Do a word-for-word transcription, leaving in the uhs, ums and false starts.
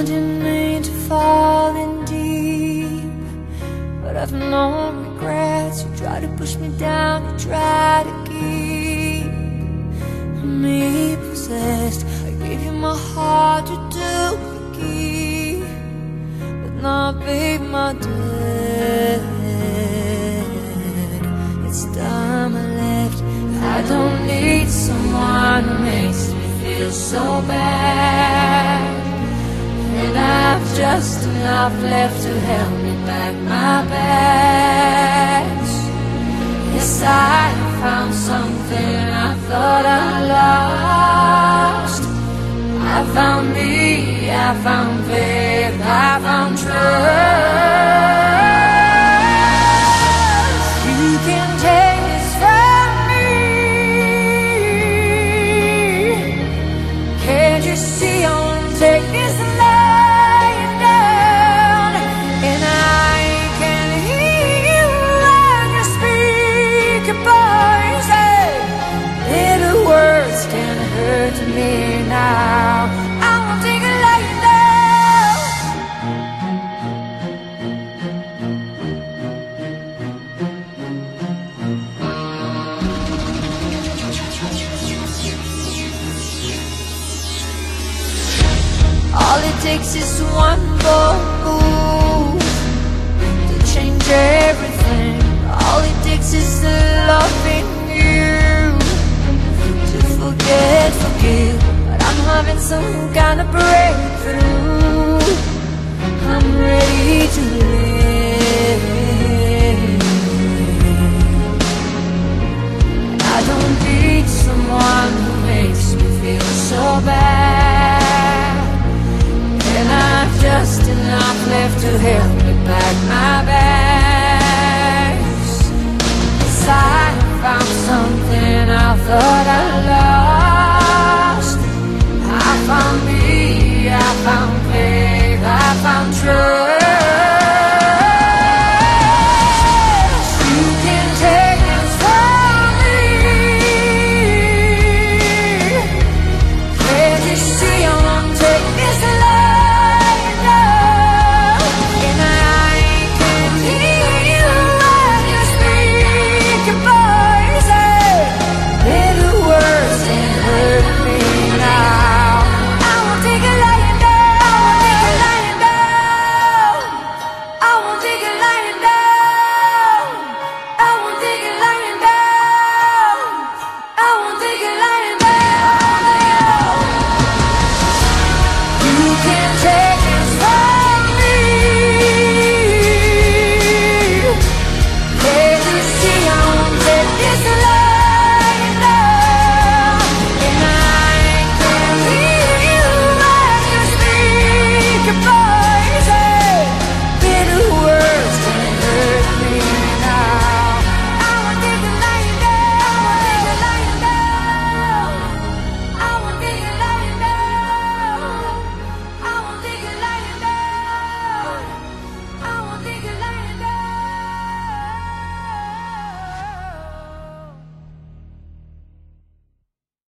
didn't mean to fall in deep, but I've no regrets. You try to push me down, you try to keep me possessed. I gave you my heart, you took the key, but now, babe, my dead. It's time I left. I don't need someone who makes me feel so bad, and I've just enough left to help me pack my bags. Yes, I found something I thought I lost. I found me, I found faith, I found trust. You can take this from me. Can't you see I won't take this lying down? And I can hear you when you speak your poison. Little words can hurt me now. I won't take it lying down. All it takes is one bold move to change everything. All it takes is the love in you to forget, forgive. But I'm having some kind of breakthrough. I'm ready to live. And I don't need someone who makes me feel so bad, and I've just enough left to help me pack my bags. 'Cause I found something I thought I lost. I found me, I found faith, I found trust. You can take this from me. Can't you see I won't take this lying down? And I can hear you when you speak your poison. Little words can hurt me now. I won't take it lying down. I won't take it lying down. I won't take it lying down. I won't take it lying down. I won't take it lying down. You can't take this from